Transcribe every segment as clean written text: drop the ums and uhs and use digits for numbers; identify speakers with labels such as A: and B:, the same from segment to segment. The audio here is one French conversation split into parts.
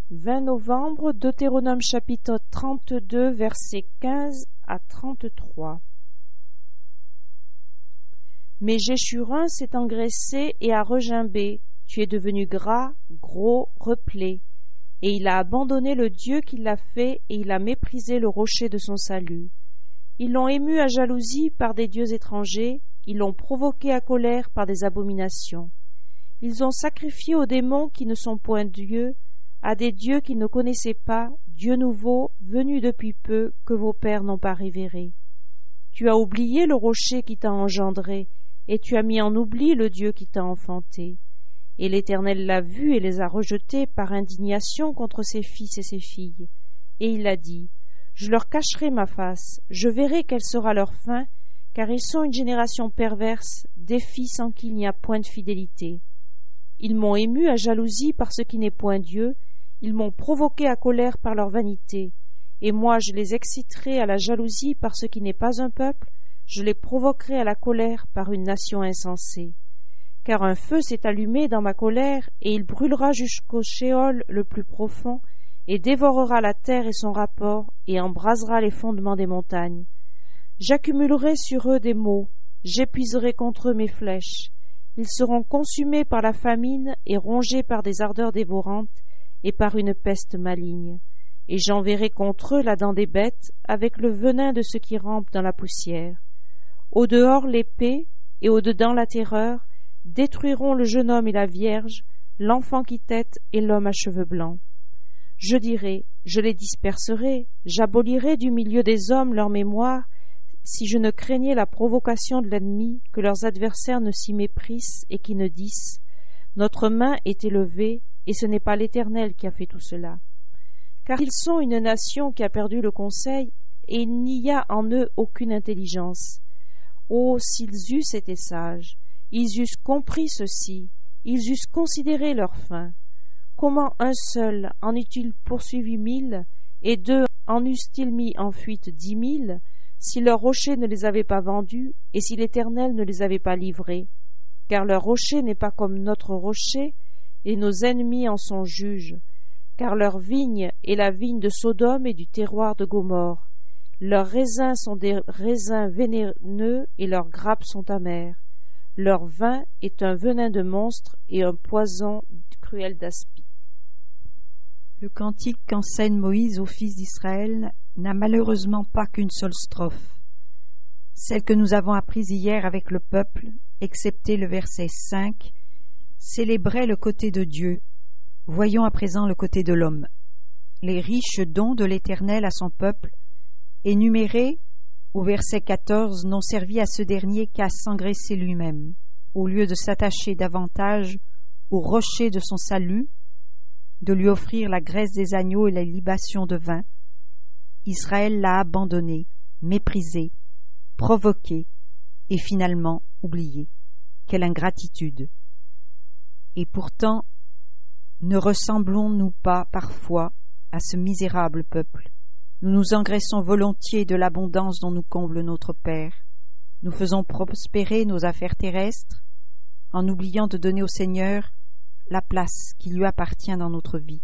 A: 20 novembre, Deutéronome chapitre 32, versets 15 à 33. Mais Jéchurin s'est engraissé et a regimbé, tu es devenu gras, gros, replé, et il a abandonné le Dieu qui l'a fait, et il a méprisé le rocher de son salut. Ils l'ont ému à jalousie par des dieux étrangers, ils l'ont provoqué à colère par des abominations. Ils ont sacrifié aux démons qui ne sont point dieux, à des dieux qu'ils ne connaissaient pas, dieux nouveaux, venus depuis peu, que vos pères n'ont pas révérés. Tu as oublié le rocher qui t'a engendré, et tu as mis en oubli le Dieu qui t'a enfanté. Et l'Éternel l'a vu et les a rejetés par indignation contre ses fils et ses filles. Et il a dit, je leur cacherai ma face, je verrai quelle sera leur fin, car ils sont une génération perverse, des fils en qui il n'y a point de fidélité. Ils m'ont ému à jalousie par ce qui n'est point Dieu, ils m'ont provoqué à colère par leur vanité, et moi je les exciterai à la jalousie par ce qui n'est pas un peuple, je les provoquerai à la colère par une nation insensée. Car un feu s'est allumé dans ma colère, et il brûlera jusqu'au Shéol le plus profond, et dévorera la terre et son rapport, et embrasera les fondements des montagnes. J'accumulerai sur eux des maux, j'épuiserai contre eux mes flèches. Ils seront consumés par la famine et rongés par des ardeurs dévorantes et par une peste maligne. Et j'enverrai contre eux la dent des bêtes avec le venin de ceux qui rampent dans la poussière. Au dehors l'épée et au dedans la terreur détruiront le jeune homme et la vierge, l'enfant qui tète et l'homme à cheveux blancs. Je dirai, je les disperserai, j'abolirai du milieu des hommes leur mémoire, si je ne craignais la provocation de l'ennemi, que leurs adversaires ne s'y méprisent et qui ne disent « Notre main est élevée, et ce n'est pas l'Éternel qui a fait tout cela. » Car ils sont une nation qui a perdu le conseil, et il n'y a en eux aucune intelligence. Oh, s'ils eussent été sages, ils eussent compris ceci, ils eussent considéré leur fin. Comment un seul en eût-il poursuivi 1000, et deux en eussent-ils mis en fuite 10 000, si leur rocher ne les avait pas vendus, et si l'Éternel ne les avait pas livrés? Car leur rocher n'est pas comme notre rocher, et nos ennemis en sont juges. Car leur vigne est la vigne de Sodome et du terroir de Gomorrhe. Leurs raisins sont des raisins vénéneux, et leurs grappes sont amères. Leur vin est un venin de monstre et un poison cruel d'aspi.
B: Le cantique qu'enseigne Moïse aux fils d'Israël n'a malheureusement pas qu'une seule strophe. Celle que nous avons apprise hier avec le peuple, excepté le verset 5, célébrait le côté de Dieu. Voyons à présent le côté de l'homme. Les riches dons de l'Éternel à son peuple, énumérés au verset 14, n'ont servi à ce dernier qu'à s'engraisser lui-même, au lieu de s'attacher davantage au rocher de son salut, de lui offrir la graisse des agneaux et la libation de vin. Israël l'a abandonné, méprisé, provoqué et finalement oublié. Quelle ingratitude! Et pourtant, ne ressemblons-nous pas parfois à ce misérable peuple? Nous nous engraissons volontiers de l'abondance dont nous comble notre Père. Nous faisons prospérer nos affaires terrestres en oubliant de donner au Seigneur la place qui lui appartient dans notre vie.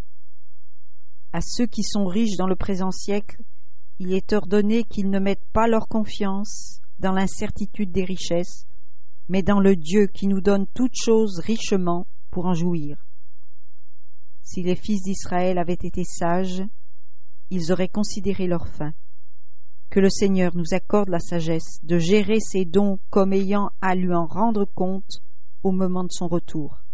B: À ceux qui sont riches dans le présent siècle, il est ordonné qu'ils ne mettent pas leur confiance dans l'incertitude des richesses, mais dans le Dieu qui nous donne toutes choses richement pour en jouir. Si les fils d'Israël avaient été sages, ils auraient considéré leur fin. Que le Seigneur nous accorde la sagesse de gérer ses dons comme ayant à lui en rendre compte au moment de son retour.